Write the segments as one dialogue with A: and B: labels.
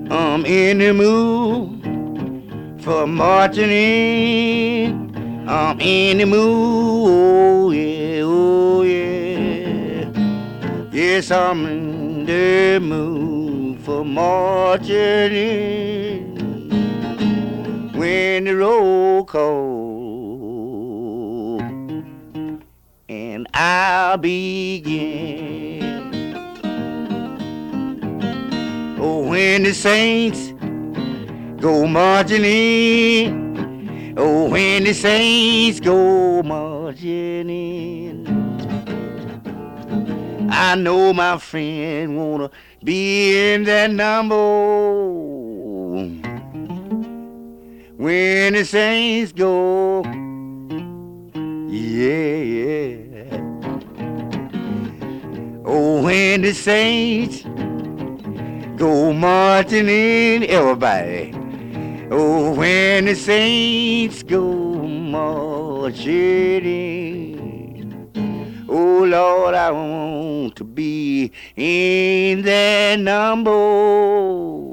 A: I'm in the mood for marching in. I'm in the mood, oh yeah, oh yeah. Yes, I'm in the mood for marching in. When the roll call and I'll begin. Oh, when the saints go marching in. Oh, when the saints go marching in. I know my friend wanna be in that number. When the saints go, yeah, yeah. Oh, when the saints go marching in, everybody. Oh, when the saints go marching in. Oh, Lord, I want to be in that number.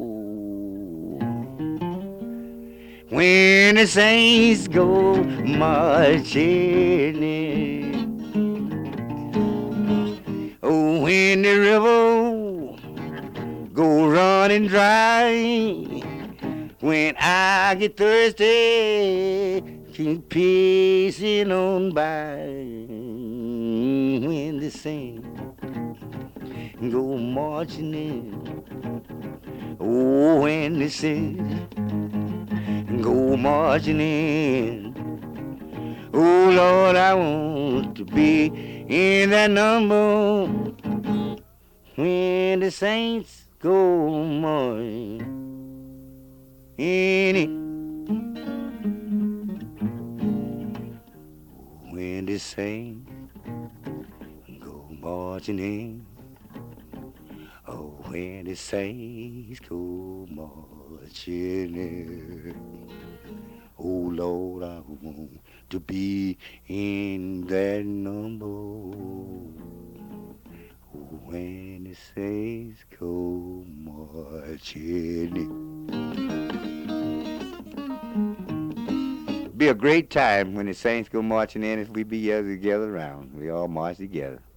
A: When the saints go marching in. Oh, when the river go running dry. When I get thirsty, keep pacing on by. When the saints go marching in. Oh, when the saints go marching in. Oh, Lord, I want to be in that number. When the saints go marching in it. When the saints go marching in. Oh, when the saints go marching in. Oh, Lord, I want to be in that number. When the saints go marching in. Be a great time when the saints go marching in if we be together around. We all march together.